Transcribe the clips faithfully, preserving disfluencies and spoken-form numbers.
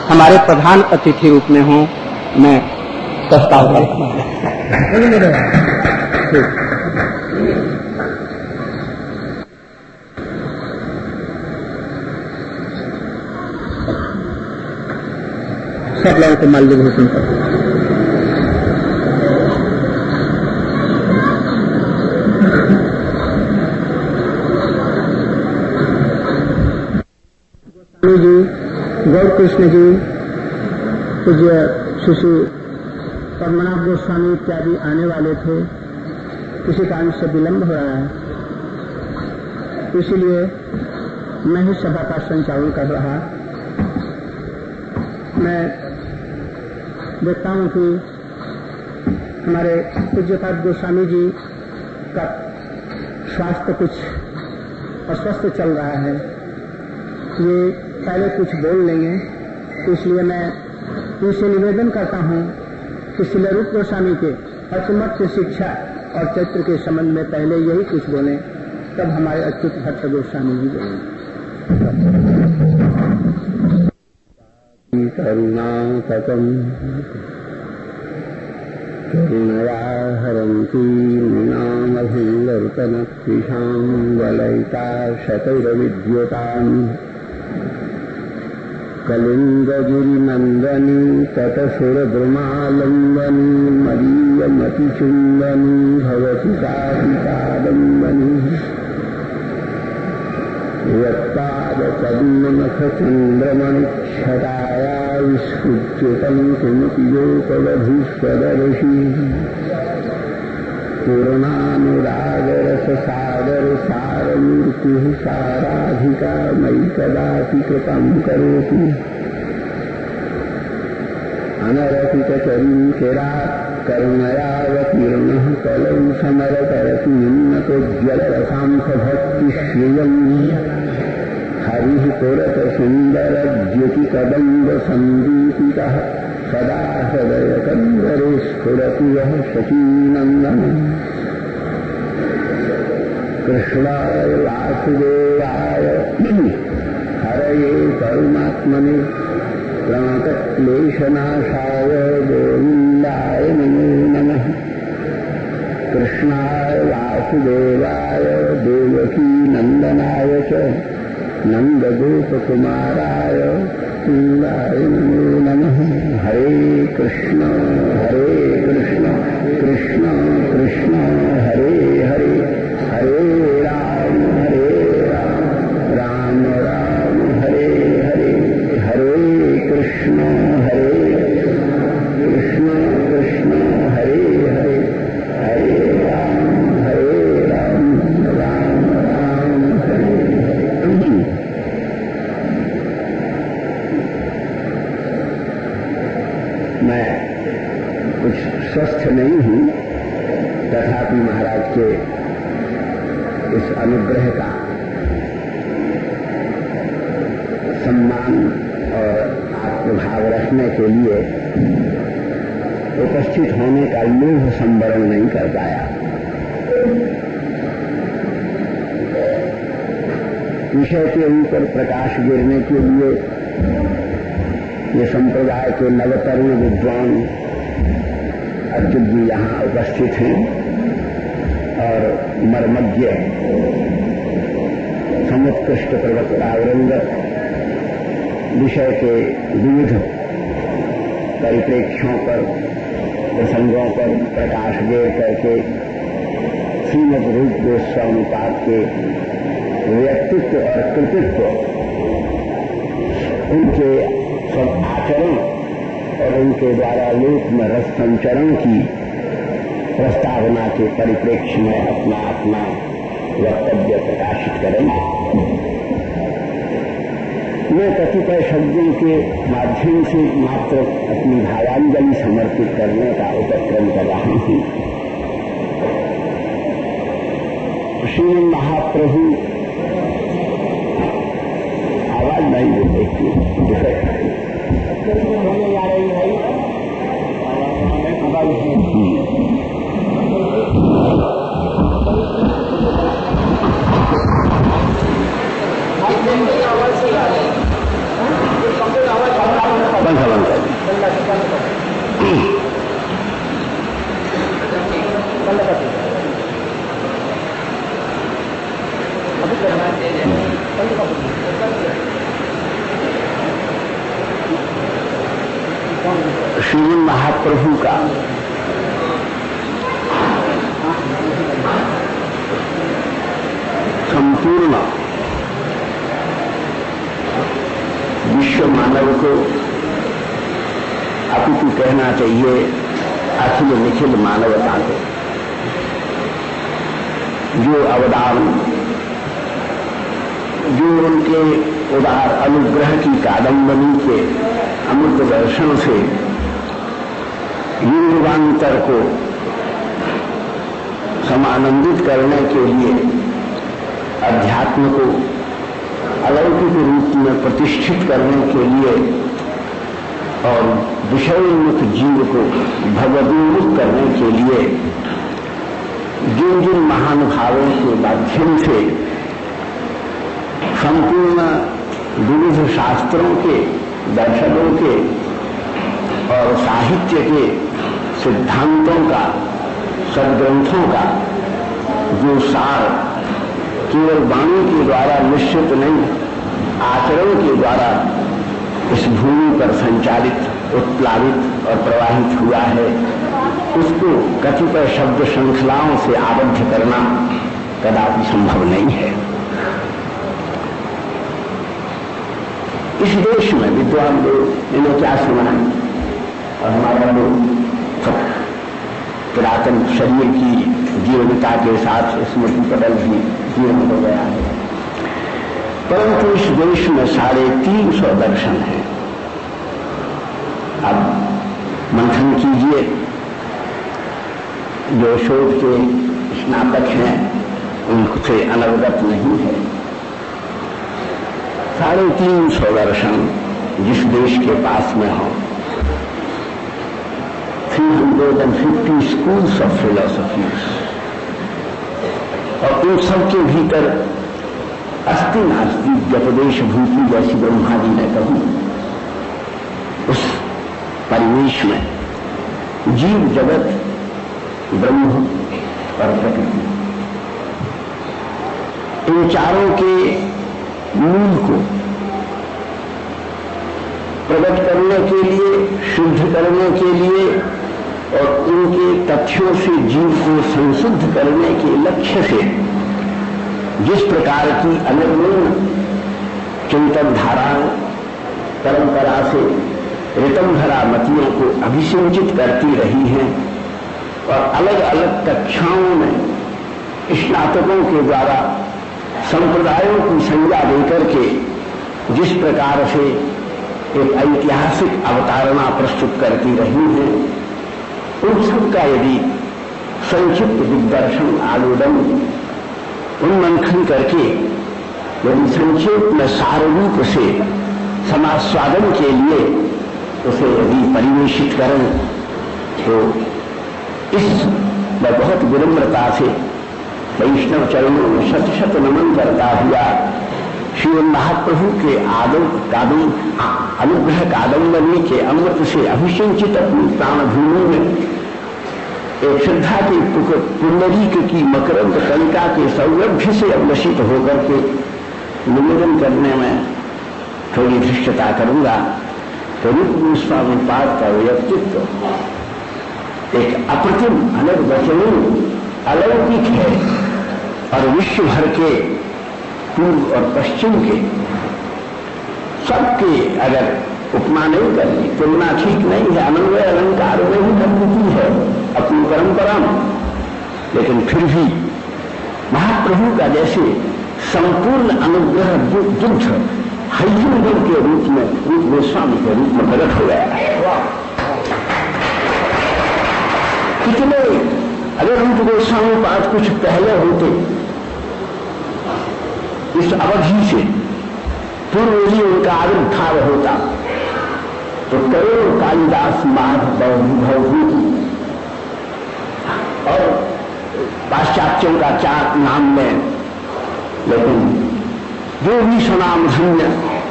हमारे प्रधान अतिथि रूप में हों, मैं प्रस्ताव करता हूँ। सब लोगों को माल्य भूषण कर जी, गौर कृष्ण जी, पूज्य शिशु पद्मनाभ गोस्वामी इत्यादि आने वाले थे। किसी कारण से विलंब हो रहा है, इसीलिए मैं ही सभा का संचालन कर रहा। मैं देखता हूं कि हमारे पूज्यपाद गोस्वामी जी का स्वास्थ्य कुछ अस्वस्थ चल रहा है। ये पहले कुछ बोल लेंगे, इसलिए मैं इनसे निवेदन करता हूं कि श्री रूप गोस्वामी के अतिमत शिक्षा और चरित्र के संबंध में पहले यही कुछ बोलें, तब हमारे अच्युत भट्ट गोस्वामी जी बोलेंगे। करुणातकम् करुणया हरन्ती नामभिर्तनक्तिशाम् वलयिता शतैरविद्युताम् कलिंगगिरिनंदनी तटसुरद्रुमालंबनी मरीयमतिचुंबनी भवति कादिकादंबनी यत्पादपद्मनखचन्द्रमणिच्छटाया विस्फुज्यतं किमपि योपलभूष्वदर्शी पूर्णानुरागरससागरसारमूर्तिः साराधिका मयि कदापि कृपं करोति अनरतिकचरीकिरात् करुणयावतीर्णः कलौ समरतरति उन्नतोज्ज्वलरसांसभक्तिश्रियम् हरिः पुरतसुन्दरद्युतिकदम्बसन्दीपितः सदा हृदयकन्दरे स्फुरति यः शचीनन्दनः कृष्णाय वासुदेवाय हरये परमात्मने प्रणतक्लेशनाशाय गोविन्दाय नमो नमः। कृष्णाय वासुदेवाय देवकी नन्दनाय च नन्दगोपकुमाराय कुन्दाय नमो नमः। हरे कृष्ण हरे कृष्ण कृष्ण कृष्ण हरे हरे हरे राम हरे राम राम राम हरे हरे हरे कृष्ण हरे कृष्ण कृष्ण हरे हरे हरे राम हरे राम राम राम हरे हरे। मैं कुछ स्वस्थ नहीं हूं, तथापि महाराज के इस अनुग्रह का सम्मान और आत्मभाव रखने के लिए उपस्थित होने का लोभ संवरण नहीं कर पाया। विषय के ऊपर प्रकाश गिरने के लिए ये संप्रदाय के नवतरुण विद्वान अच्युत जी यहाँ उपस्थित हैं और मर्मज्ञ समुत्कृष्ट प्रवक्ता वृंद विषय के विविध परिप्रेक्ष्यों पर प्रसंगों पर प्रकाश गेर करके श्रीमद् रूप गोस्वामी पाद के व्यक्तित्व और कृतित्व, उनके सब आचरण और उनके द्वारा लोक में रस संचरण की प्रस्तावना के परिप्रेक्ष्य में अपना अपना वक्तव्य प्रकाशित करेंगे। मैं कतिपय शब्दों के माध्यम से मात्र अपनी भावांजलि समर्पित करने का उपक्रम कर रहा हूं। श्री महाप्रभु आवाज नहीं देखती होने जा रही है। आवाज से श्री महाप्रभु का संपूर्ण विश्व मानव को, अपितु कहना चाहिए अखिल निखिल मानवता को, जो अवदान, जो उनके उदार अनुग्रह की कादम्बनी के अमृत दर्शन से युगांतर को समानंदित करने के लिए अध्यात्म को अलौकिक रूप में प्रतिष्ठित करने के लिए और विषयोन्मुख जीव को भगवदोन्मुख करने के लिए जिन जिन महानुभावों के माध्यम से संपूर्ण विविध शास्त्रों के, दर्शनों के और साहित्य के सिद्धांतों का, सद्ग्रंथों का जो सार केवल वाणी के द्वारा निश्चित नहीं, आचरण के द्वारा इस भूमि पर संचालित, उत्प्लावित और प्रवाहित हुआ है, उसको कतिपय शब्द श्रृंखलाओं से आबद्ध करना कदापि संभव नहीं है। इस देश में विद्वान लोग इन्हें क्या सुना है, और हमारा लोग सब पुरातन शरीर की जीवनता के साथ स्मृति पटल भी जीवन हो गया है। परंतु इस देश में साढ़े तीन सौ दर्शन हैं। अब मंथन कीजिए, जो शोध के स्नातक हैं उनसे अनवगत नहीं है। साढ़े तीन सौ दर्शन जिस देश के पास में हो, three hundred and fifty schools of philosophies, और उन सबके भीतर अस्थि नास्ति व्यपदेश भूति जैसी ब्रह्मा जी ने कही, उस परिवेश में जीव जगत, ब्रह्म और प्रकृति, इन चारों के मूल को प्रकट करने के लिए, शुद्ध करने के लिए और उनके तथ्यों से जीव को संशुद्ध करने के लक्ष्य से जिस प्रकार की अनिर्मल चिंतन धारा परंपरा से ऋतंभरा मतियों को अभिसिंचित करती रही हैं और अलग अलग कक्षाओं में स्नातकों के द्वारा संप्रदायों की संज्ञा देकर के जिस प्रकार से एक ऐतिहासिक अवतारणा प्रस्तुत करती रही है, उन सबका यदि संक्षिप्त दिग्दर्शन, आलोडन, उन्मंथन करके यदि संक्षेप में सार रूप से समास्वादन के लिए उसे यदि परिवेशित करें, तो इस मैं बहुत विनम्रता से वैष्णव चरणों में शत शत नमन करता हुआ श्री महाप्रभु के आदम कादम अनुग्रह कादम्बनी के अमृत से अभिषेचित अपनी प्राणभूमि में एक श्रद्धा की पुंडरीक की मकरंद कलिका के सौरभ्य से अवलषित होकर के निवेदन करने में थोड़ी धृष्टता करूंगा। तो रूप गोस्वामी पाद का व्यक्तित्व एक अप्रतिम, अनर्वचनीय, अलौकिक है और विश्व भर के पूर्व और पश्चिम के सबके अगर उपमा नहीं करनी, तुलना ठीक नहीं है, अन्वय अलंकार में ही करती है अपनी परंपरा में, लेकिन फिर भी महाप्रभु का जैसे संपूर्ण अनुग्रह दुग्ध हरिजन के रूप में, रूप गोस्वामी के रूप में प्रकट हो गया है। कितने अगर रूप गोस्वामी पाद कुछ पहले होते, इस अवधि से पूर्व ही उनका आविर्भाव होता, तो करोड़ कालिदास महाभव होती और पाश्चात्यों का चार नाम में, लेकिन जो भी सुनाम धन्य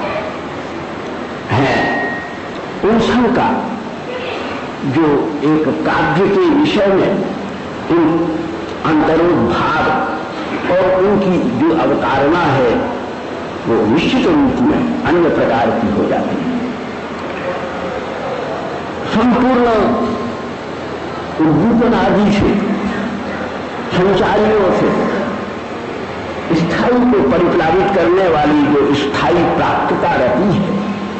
है उन सब का जो एक काव्य के विषय में इन अंतरोद्भाव और उनकी जो अवतारणा है वो निश्चित रूप में अन्य प्रकार की हो जाती है। संपूर्ण उद्दीपन आदि से, संचारियों से स्थायी को परिप्लावित करने वाली जो स्थायी प्राप्तता रहती है,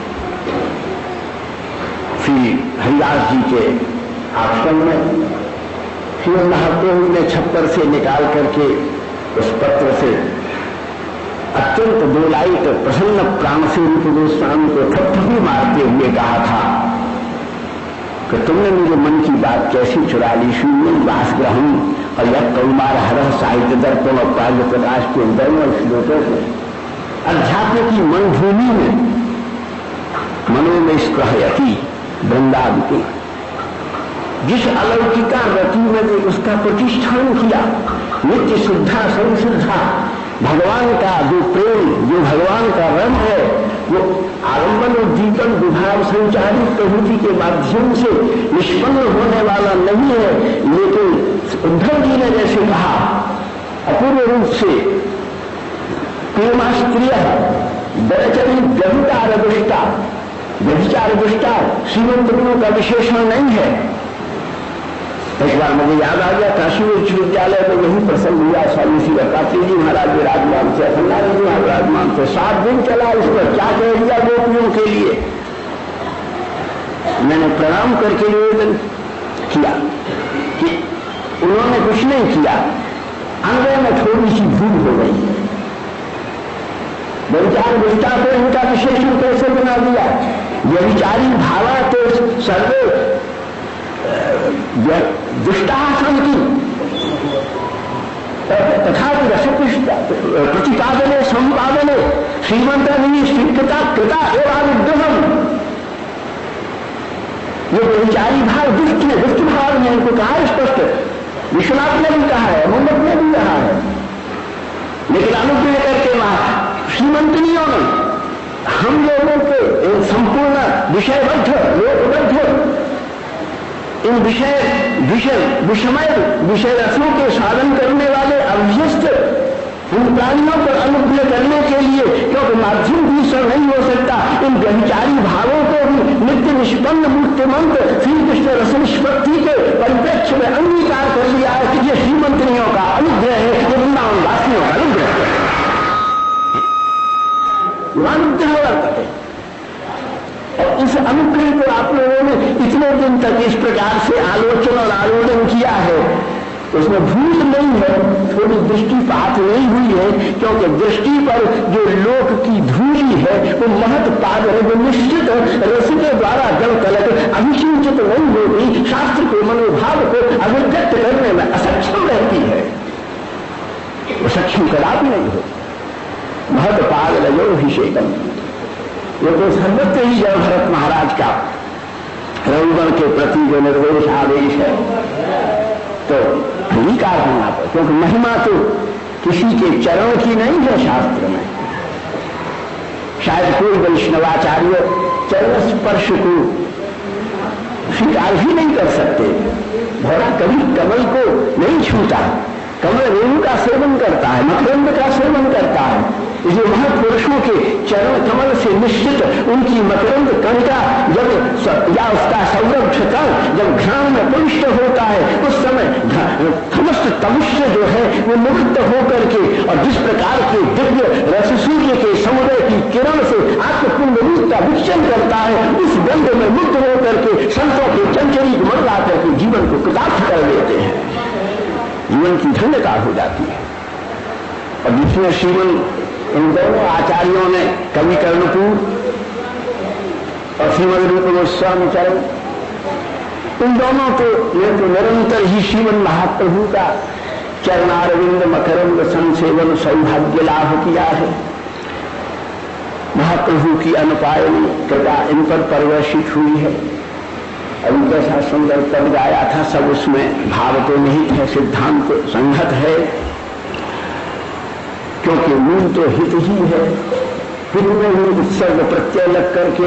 श्री हरिदास जी के आश्रम में श्री महाप्रभु ने छप्पर से निकाल करके उस पत्र से अत्यंत दोलायित प्रसन्न प्राण से रूप गोस्वामी को थपथपी मारते हुए कहा था कि तुमने मेरे मन की बात कैसी चुरा ली। शून्य वास ग्रहण और यह कौमार हर साहित्य दर्पण और प्राग्ञ प्रकाश के दोनों श्लोकों को अध्यात्म की मनभूमि में मनो में स्प्रहयति वृंदावती, जिस अलौकिका रति में ने उसका प्रतिष्ठान किया, नित्य शुद्धा संशुद्धा भगवान का जो प्रेम, जो भगवान का रंग है, वो आलंबन उद्दीपन विभाव संचारित प्रवृत्ति के माध्यम से निष्पन्न होने वाला नहीं है। लेकिन उद्धव जी ने जैसे कहा अपूर्व रूप से प्रेमास्त्रिय दरचरी व्यभिचार दुष्टा, व्यभिचार दुष्टा श्रीमंतों का विशेषण नहीं है। एक बार मुझे याद आ गया, काशी विश्वविद्यालय में यही प्रसंग हुआ। स्वामी श्री दत्तात्रेय जी महाराज विराजमान थे, सन्यासी जी विराजमान थे। सात दिन चला इस पर, क्या कह दिया गोपियों के लिए। मैंने प्रणाम करके निवेदन किया कि उन्होंने कुछ नहीं किया, अंगों में थोड़ी सी भूल हो गई। व्यभिचार दुष्टा को इनका विशेषण कैसे बना दिया। व्यभिचारी भावा तो सर्वे दुष्टा संति तथा प्रतिपादने संपादने श्रीमंत स्वीकृता कृता एवं विद्रोहम। ये व्यभिचारी भाव दुष्ट है, दुष्ट भाव ने इनको कहा है स्पष्ट। विश्वनाथ ने भी कहा है, मुंडक ने भी कहा है। लेकिन अनुग्रह करके वहां श्रीमंतनियों ने हम लोगों के संपूर्ण विषयबद्ध लोकबद्ध इन विषय विषय विषमय विषय रसों के साधन करने वाले अभ्यस्त इन प्राणियों पर अनुग्रह करने के लिए, क्योंकि माध्यम भी सब नहीं हो सकता, इन व्यभिचारी भावों को भी नित्य निष्पन्न मुक्तिमंत श्री कृष्ण रस निष्पत्ति के परिप्रेक्ष्य में अंगीकार कर लिया है कि ये श्रीमंतनियों का अनुग्रह है, ये वृंदावन वासियों का अनुग्रह है। अनुग्रह वर्तते और इस अनुग्रह को आप लोगों ने इतने दिन तक इस प्रकार से आलोचना और आलोचन किया है, उसमें भूल नहीं है, थोड़ी दृष्टिपात नहीं हुई है। क्योंकि दृष्टि पर जो लोक की धूली है वो महत पाद है, वो निश्चित रस के द्वारा जल तलक अभिसिंचित नहीं होगी, शास्त्र के मनोभाव को अभिव्यक्त करने में असक्षम रहती है, वो सक्षम कदापि नहीं हो। महत पाद लगो अभिषेकम, ये तो सर्वत्र ही जब भरत महाराज का रघुगण के प्रति जो निर्देश आदेश है तो अंगीकार होना पर, क्योंकि महिमा तो किसी के चरण की नहीं है शास्त्र में। शायद कोई वैष्णवाचार्य चरण स्पर्श को स्वीकार भी नहीं कर सकते। भोला कभी कमल को नहीं छूता, कमल रेणु का सेवन करता है, मकरंद का सेवन करता है। जो महापुरुषों के चरण कमल से निश्चित उनकी मकरंद कणिका जब या उसका सौरभ क्षतल जब घ्राण में प्रविष्ट होता है, उस समय समस्त तमुष्य जो है वो मुक्त होकर के, और जिस प्रकार के दिव्य रस सूर्य के समुद्र की किरण से आत्मपुण्य रूप का विक्षण करता है, उस गंध में मुक्त होकर के संतों के चंचरी मन ला करके जीवन को कृतार्थ कर लेते हैं, जीवन की धन्यता हो जाती है। और जिसमें श्रीमन इन दोनों आचार्यों ने, कवि कर्णपुर और श्रीमद रूप गोस्वामी चरण, इन दोनों को ये तो निरंतर ही श्रीमन महाप्रभु का चरणारविंद मकरंद संसेवन सौभाग्य लाभ किया है। महाप्रभु की अनुपायनी कृपा इन पर परिवर्षित हुई है। अभी कैसा सुंदर पद गाया था, सब उसमें भाव तो निहित है, सिद्धांत संगत है, क्योंकि मूल तो हित ही है। हित में ही उत्सर्ग प्रत्यय लग करके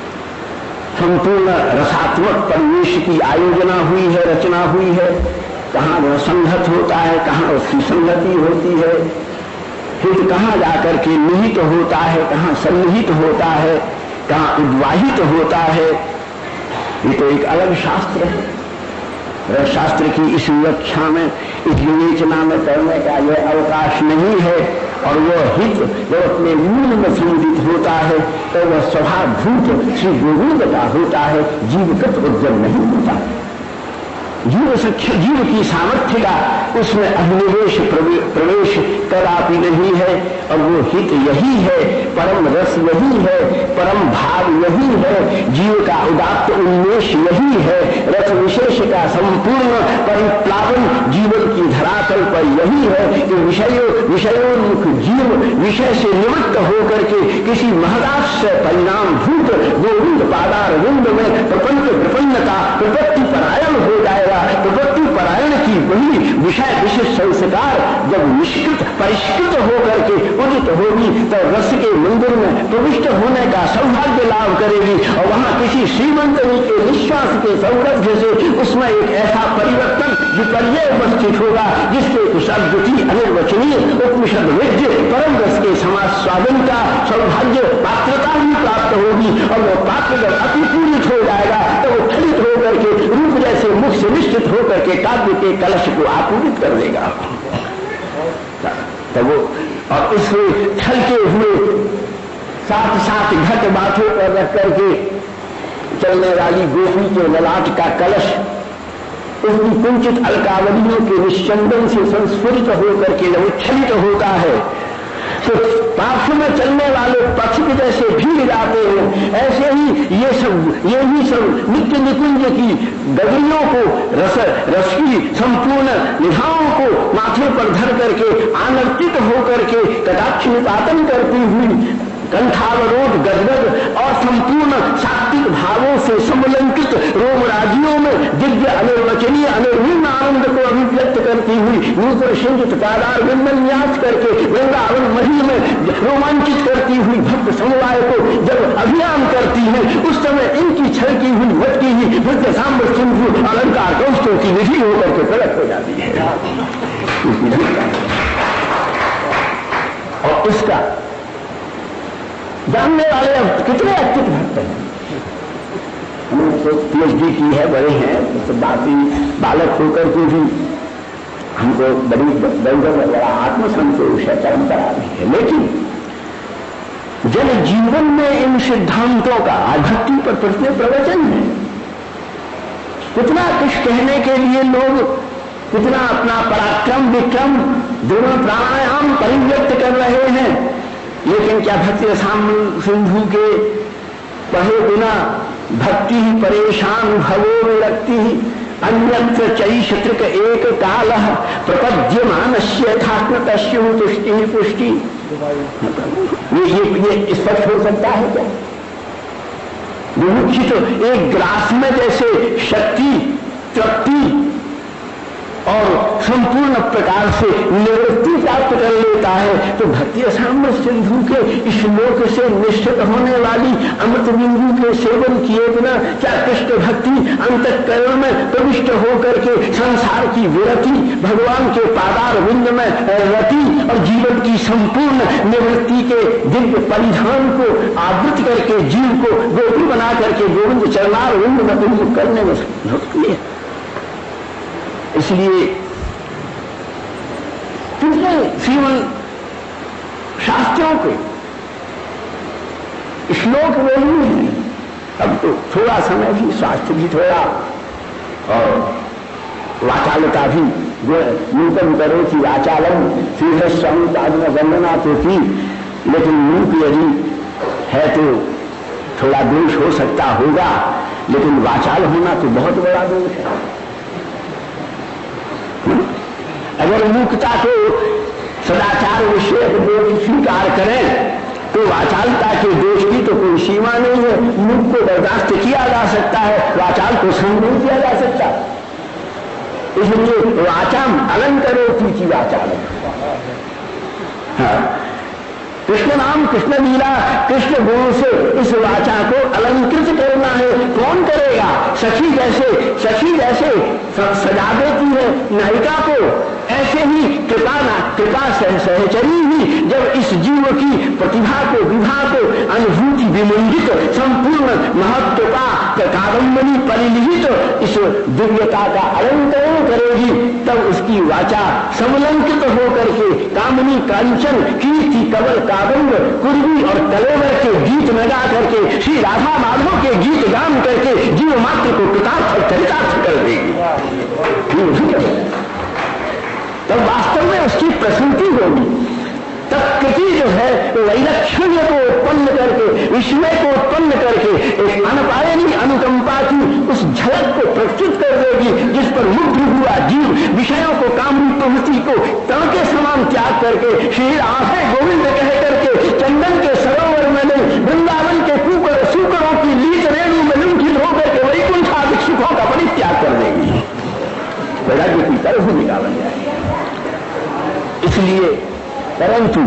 संपूर्ण रसात्मक परिवेश की आयोजना हुई है, रचना हुई है। कहाँ वह संगत होता है, कहाँ उसकी संगति होती है, हित कहाँ जाकर के निहित होता है, कहाँ सन्निहित होता है, कहाँ उद्वाहित होता है, ये तो एक अलग शास्त्र है। शास्त्र की इस व्याख्या में, इस विवेचना में करने का यह अवकाश नहीं है। और वह हित जब अपने मूल में संदित होता है तो वह स्वभावभूत श्री गोविंद का होता है, जीवगत उद्यम नहीं होता। जीव सख्य जीव की सामर्थ्य का उसमें अभिनिवेश प्रवेश कदापि नहीं है। और वो हित यही है, परम रस यही है, परम भाव यही है, जीव का उदात्त उन्मेष यही है, रस विशेष का संपूर्ण परिप्लावन जीवन की धरातल पर यही है कि विषयों विषयोन्मुख जीव विषय से निवृत्त होकर के किसी महदाश्य परिणाम भूत गोविंद पादार विंद में प्रपंच प्रपन्नता प्रपत्ति परायण हो जाएगा। प्रपत्ति परायण की वही विषय विशिष्ट संस्कार जब निष्कृत परिष्कृत होकर के उदित होगी तो रस के मंदिर में प्रविष्ट होने का सौभाग्य लाभ करेगी। और वहां किसी श्रीमंतनी के निश्वास के सौरभ्य से उसमें एक ऐसा परिवर्तन विपर्य उपस्थित होगा जिससे उस अद्वितीय अनिर्वचनीय उपनिषद विद्य परम रस के समास्वादन का सौभाग्य पात्रता भी प्राप्त होगी। और वो पात्र जब अतिपूरित हो जाएगा तो वो फलित होकर के रूप जैसे मुख से निश्चित होकर के काव्य के कलश को आपूरित कर देगा। तो वो और इस छलके हुए साथ साथ घट बाथों पर रख करके चलने वाली गोपी के ललाट का कलश उसकी कुंचित अलकावलियों के निश्चंदन से संस्फुरित होकर के जब उच्छलित होता है तो पार्श्व में चलने वाले पथिक जैसे भीग जाते हैं। ऐसे ही ये सब ये ही सब नित्य निकुंज की गगरियों को रस रस की संपूर्ण निभाओं को माथे पर धर करके आनर्तित होकर के कटाक्ष निपातन करती हुई कंठावरोध गदगद और संपूर्ण सात्विक भावों से समलंकित रोमराजियों में दिव्य अनिर्वचनीय अनिर्विन्न आनंद को अभिव्यक्त करती हुई नूतन सिंचित पादार विंदन न्यास करके वृंदावन मही में रोमांचित करती हुई भक्त समुदाय को जब अभियान करती है उस समय इनकी छलकी हुई भटकी हुई भक्त सांबर सिंधु अलंकार कौस्तों की निधि होकर के प्रकट हो जाती है। और इसका जानने वाले अब कितने अच्युत भक्त हैं। हमने तो पीएचडी की है, बड़े हैं, तो बाकी बालक होकर के भी हमको बड़ी बड़ा आत्मसंतोष है, परंपरा भी है। लेकिन जन जीवन में इन सिद्धांतों का भक्ति पर प्रश्न प्रवचन है। कितना कुछ कहने के लिए लोग कितना अपना पराक्रम विक्रम दोनों प्राणायाम परिव्यक्त कर रहे हैं, लेकिन क्या भक्ति रसामृत सिंधु के पढ़े बिना भक्ति ही परेशान भवो में लगती ही अन्यत्र चैषत्रिक एक काल प्रपद्यमानस्य यथात्मतस्यु तुष्टि पुष्टि। ये ये ये स्पष्ट हो सकता है क्या? विमुक्षित एक ग्रास में जैसे शक्ति तृप्ति और संपूर्ण प्रकार से निवृत्ति प्राप्त कर लेता है, तो भक्ति रसामृत सिंधु के श्लोक से निश्चित होने वाली अमृत बिंदु के सेवन किए बिना क्या कृष्ण भक्ति अंतःकरण में प्रविष्ट होकर के संसार की विरति भगवान के पादार विंद में रति और जीवन की संपूर्ण निवृत्ति के दिव्य परिधान को आवृत करके जीव को गोपी बना करके गोविंद चरणार विंद में उन्मुख करने में भक्ति है। इसलिए कितने सीवन शास्त्रों के श्लोक वही है। अब तो थोड़ा समय भी, स्वास्थ्य भी थोड़ा और वाचालता भी नूतन करो कि वाचालम श्री स्वामी पाद में वंदना तो की, लेकिन मूक यदि है तो थोड़ा दोष हो सकता होगा, लेकिन वाचाल होना तो बहुत बड़ा दोष है। अगर मूर्खता को सदाचार विषय दोष स्वीकार करें तो वाचालता के दोष की तो कोई सीमा नहीं है। मूर्ख को बर्दाश्त किया जा सकता है, वाचाल को सहन नहीं किया जा सकता। इसलिए वाचाम अलंकरो की वाचाल। हाँ, कृष्ण राम कृष्ण लीला कृष्ण गुणों से इस वाचा को अलंकृत करना है। कौन करेगा? सखी जैसे सखी जैसे सजा देती है नायिका को, ऐसे ही कृपा कृपा सहचरी ही जब इस जीव की प्रतिभा को विभा को अनुभूति विमंडित संपूर्ण महत्व का कादम्बरी परिलिहित इस दिव्यता का अलंकरण करेगी, तब उसकी वाचा समलंकित होकर के कामनी कांचन कीर्ति कवल कादम्ब कुर्मी और कलेवर के गीत में गा करके श्री राधा माधव के गीत गान करके जीव मात्र को कृतार्थ और चरितार्थ कर देगी। तब वास्तव में उसकी प्रसूति होगी। तब कृति जो है वैलक्षण्य को उत्पन्न करके विस्मय को उत्पन्न करके एक अनपायनी अनुकंपा की उस झलक को प्रस्तुत कर देगी, जिस पर मुग्ध हुआ जीव विषयों को कामरूप प्रवृत्ति को तण के समान त्याग करके श्री राधे गोविंद कह करके चंदन के सरोवर में नहीं वृंदावन के कुकर सूकरों की लीत रेणु में लुंठित होकर के वैकुंठ आदि सुखों का परित्याग कर देगी। वैराग्य की तरफ भूमिका बन जाएगी। इसलिए परंतु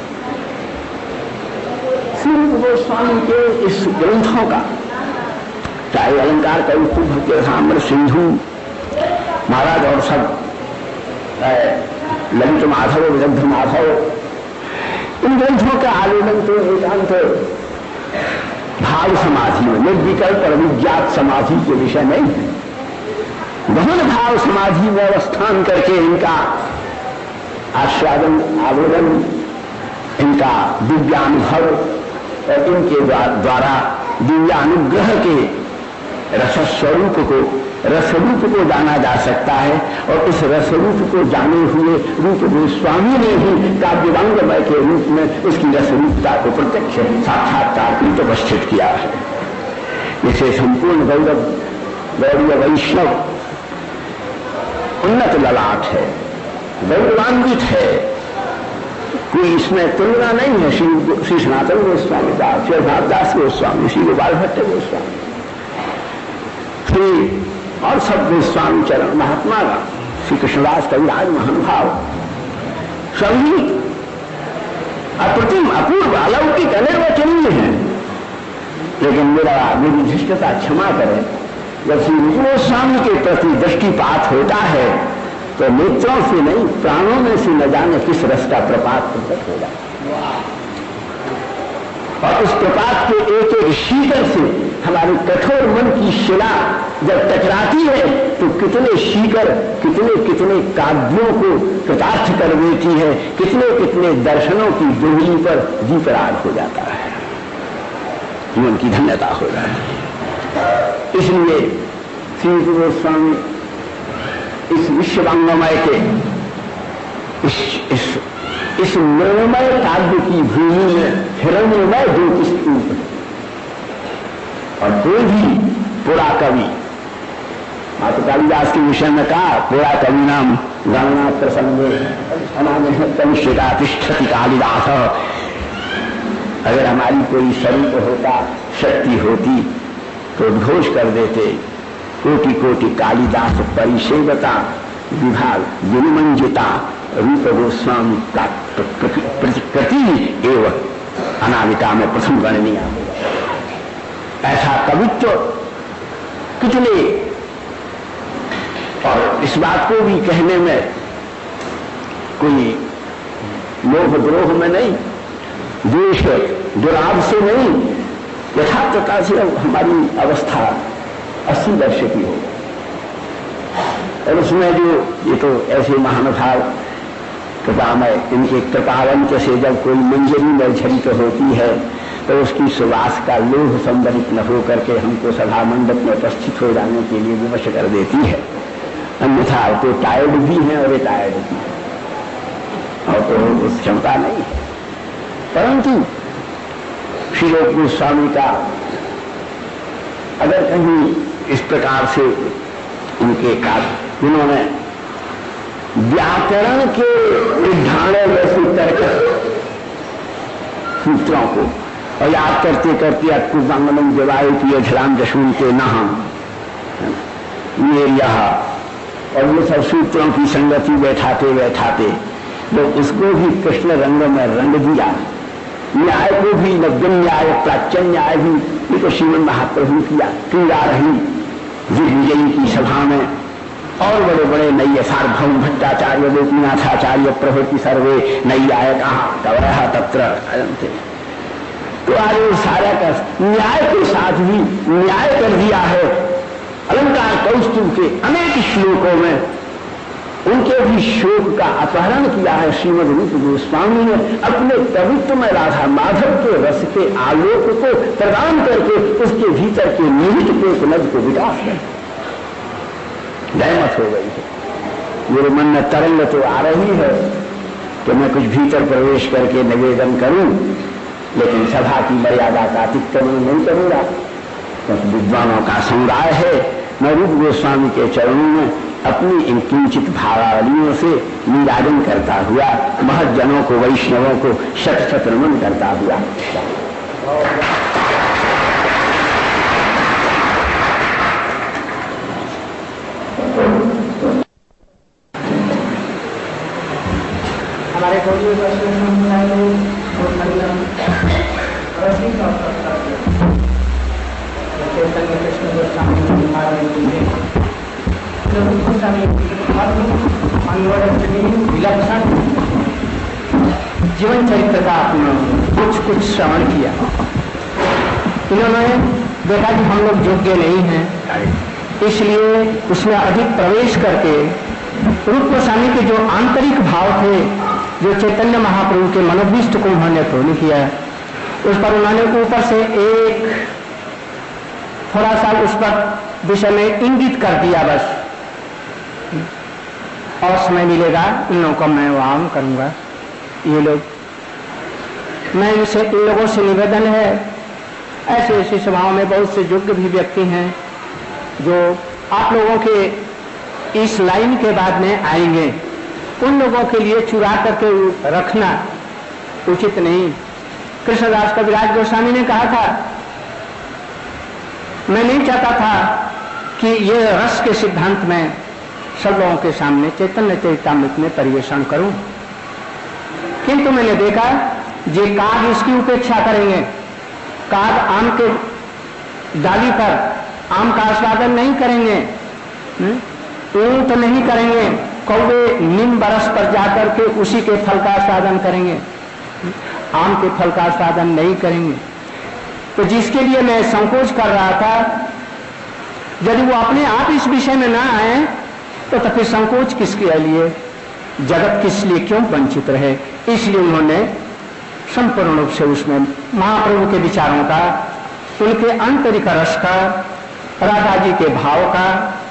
श्री गोस्वामी के इस ग्रंथों का, चाहे अलंकार का भक्ति रसामृत सिंधु महाराज और सब ललित माधव विदग्ध माधव, इन ग्रंथों का आवेदन तो एकांत भाव समाधि में निर्विकल्प और विज्ञात समाधि के विषय नहीं है। गहन भाव समाधि में अवस्थान करके इनका आस्वादन आवेदन, इनका दिव्यानुभव और इनके द्वारा दिव्यानुग्रह के रसस्वरूप को रसरूप को जाना जा सकता है। और इस रसरूप को जाने हुए रूप गोस्वामी ने ही काव्यवांगमय के रूप में उसकी रसरूपता को प्रत्यक्ष साक्षात्कार तो उपस्थित किया है। इसे संपूर्ण गौरव गौरव वैष्णव उन्नत ललाट है, गौरवान्वित है, कोई इसमें तुलना नहीं है। श्री श्री सनातन गोस्वामी का, श्री भावदास गोस्वामी, श्री गोपाल भट्ट गोस्वामी, श्री और सब गोस्वामी चरण महात्मा का, श्री कृष्णदास कविराज महानुभाव, सभी अप्रतिम अपूर्व अलौकिक अनिर्वचनीय है। लेकिन मेरा मेरी धृष्टता क्षमा करें, जब श्री गोस्वामी के प्रति दृष्टिपात होता है तो नेत्रों से नहीं प्राणों में से न जाने किस रस का प्रपात प्रकट हो जाता है। और उस प्रपात के एक एक शीकर से हमारी कठोर मन की शिला जब टकराती है तो कितने शीकर कितने कितने काव्यों को कृतार्थ कर देती है, कितने कितने दर्शनों की डोहली पर दीपराग हो जाता है, जीवन की धन्यता हो जाती है। इसलिए श्री गोस्वामी इस विश्ववांगमय के इस इस इस निर्मय काव्य की भूमि में हिरण्यमय ज्योति स्तूप है। और कोई भी पुरा कवि, माता कालिदास के विषय में कहा, पुरा कवि नाम गणना प्रसंगे अनामिका तिष्ठति कालिदास। अगर हमारी कोई स्वरूप होता, शक्ति होती तो उद्घोष कर देते, कोटि कोटि कालिदास परिसेवता विभाग विनिमंजिता रूप गोस्वामी का प्रति एवं अनामिका में प्रथम गणनीय। ऐसा कवित्व कितने, और इस बात को भी कहने में कोई लोभ द्रोह में नहीं, द्वेष दुराव से नहीं, यथार्थता से हमारी अवस्था अस्सी वर्ष की हो। और उसमें जो ये तो ऐसे महानुभाव कृपामय, इनके कृपावंत से जब कोई मंजरी निर्झरित होती है तो उसकी सुवास का लोभ संभरित न हो करके हमको सभा मंडप में उपस्थित हो जाने के लिए विवश कर देती है। अन्यथा तो टायर्ड भी है और रिटायर्ड भी है, और तो उस क्षमता नहीं है। परंतु श्री रूप गोस्वामी का अगर कहीं इस प्रकार से उनके काव्य, उन्होंने व्याकरण के ढाणे में से तर्क सूत्रों को और याद करते करते अत्कुदांगनम जवायु की अझराम जशून के नहम ये यह और ये सब सूत्रों की संगति बैठाते बैठाते तो उसको भी कृष्ण रंग में रंग दिया। न्याय को भी, नव्य न्याय, प्राच्य न्याय भी, ये तो श्रीमद महाप्रभु किया क्रीड़ा रही दिग्विजयी की सभा में। और बड़े बड़े नैय सार्वभौम भट्टाचार्य, गोपीनाथाचार्य प्रभृति सर्वे नैयायिका कवयः तत्र अयन्ते। तो आज वो सारा का न्याय के साथ भी न्याय कर दिया है। अलंकार कौस्तुभ के अनेक श्लोकों में उनके भी शोक का अपहरण किया है। श्रीमद रूप गोस्वामी ने अपने कवित्व में राधा माधव के रस के आलोक को प्रदान करके उसके भीतर के निहित कोकनद को विकास कर दहमत हो गई है। मेरे मन में तरंग तो आ रही है कि मैं कुछ भीतर प्रवेश करके निवेदन करूं, लेकिन सभा की मर्यादा का अतिक्रमण नहीं करूंगा, क्योंकि विद्वानों का समुदाय है। मैं रूप गोस्वामी के चरणों में अपनी इन किंचित भावावलियों से नीराजन करता हुआ महज्जनों को, वैष्णवों को शत शत नमन करता हुआ हमारे गौरी चैतन्य कृष्ण गोस्वामी महाराज विलक्षण जीवन चरित्र का अपना कुछ कुछ श्रवण किया। इन्होंने देखा कि हम लोग योग्य नहीं हैं, इसलिए उसमें अधिक प्रवेश करके रूप गोस्वामी के जो आंतरिक भाव थे, जो चैतन्य महाप्रभु के मनोभीष्ट को उन्होंने पूर्ण किया, उस पर उन्होंने ऊपर से एक थोड़ा सा उस पर विषय में इंगित कर दिया बस। और समय मिलेगा इन लोगों को मैं वाम करूंगा। ये लोग, मैं इनसे इन लोगों से निवेदन है, ऐसे ऐसी सभाओं में बहुत से योग्य भी व्यक्ति हैं जो आप लोगों के इस लाइन के बाद में आएंगे, उन लोगों के लिए चुरा करके रखना उचित नहीं। कृष्णदास कविराज गोस्वामी ने कहा था, मैं नहीं चाहता था कि ये रस के सिद्धांत में सब लोगों के सामने चैतन्य चरितामृत में परिवेषण करूं, किंतु मैंने देखा ये काग इसकी उपेक्षा करेंगे। काग आम के डाली पर आम का आस्वादन नहीं करेंगे, ऊंट तो नहीं करेंगे, कौवे नीम बरस पर जाकर के उसी के फल का आस्वादन करेंगे, आम के फल का आस्वादन नहीं करेंगे। तो जिसके लिए मैं संकोच कर रहा था, यदि वो अपने आप इस विषय में ना आए तो, तो फिर संकोच किसके लिए, जगत किस लिए क्यों वंचित रहे। इसलिए उन्होंने संपूर्ण रूप से उसमें महाप्रभु के विचारों का, उनके आंतरिक रस का, राधा जी के भाव का,